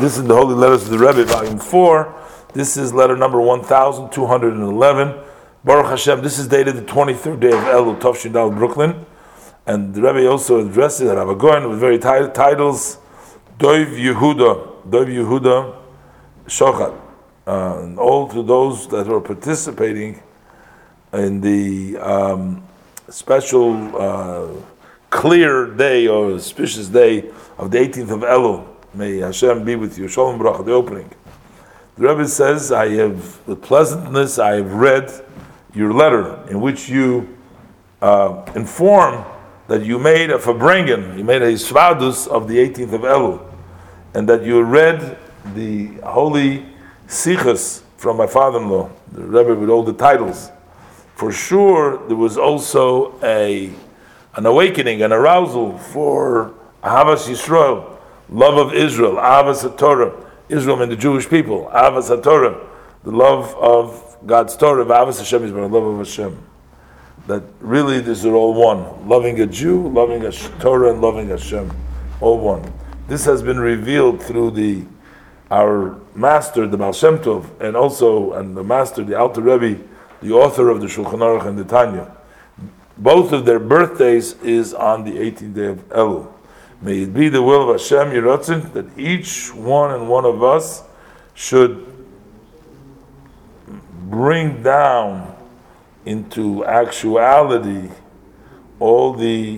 This is the Holy Letters of the Rebbe, Volume 4. This is letter number 1211. Baruch Hashem, this is dated the 23rd day of Elul, Tovshin Dal, Brooklyn. And the Rebbe also addressed it at Rav Goyen with very titles, Doiv Yehuda Shochat. And all to those that are participating in the special clear day or auspicious day of the 18th of Elul. May Hashem be with you. Shalom Bracha, the opening. The Rebbe says, with pleasantness, I have read your letter in which you inform that you made a Fabrengen, you made a Svadus of the 18th of Elul, and that you read the holy Sichos from my father-in-law, the Rebbe with all the titles. For sure, there was also an awakening, an arousal for Ahavas Yisrael, love of Israel, Ahavas HaTorah, Israel and the Jewish people, Ahavas HaTorah, the love of God's Torah, Ahavas Hashem Yisrael, love of Hashem. That really these are all one. Loving a Jew, loving a Torah, and loving Hashem, all one. This has been revealed through our master, the Baal Shem Tov, and the master, the Alter Rebbe, the author of the Shulchan Aruch and the Tanya. Both of their birthdays is on the 18th day of Elul. May it be the will of Hashem Yiratzin that each one and one of us should bring down into actuality all the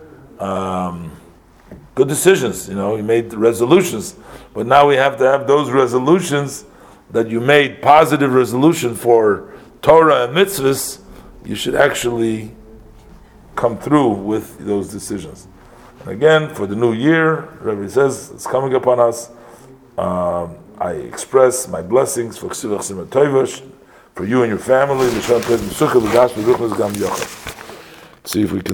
good decisions. You made resolutions, but now we have to have those resolutions that you made, positive resolution for Torah and mitzvahs. You should actually come through with those decisions. And again, for the new year, Rebbe says it's coming upon us. I express my blessings for you and your family. See if we can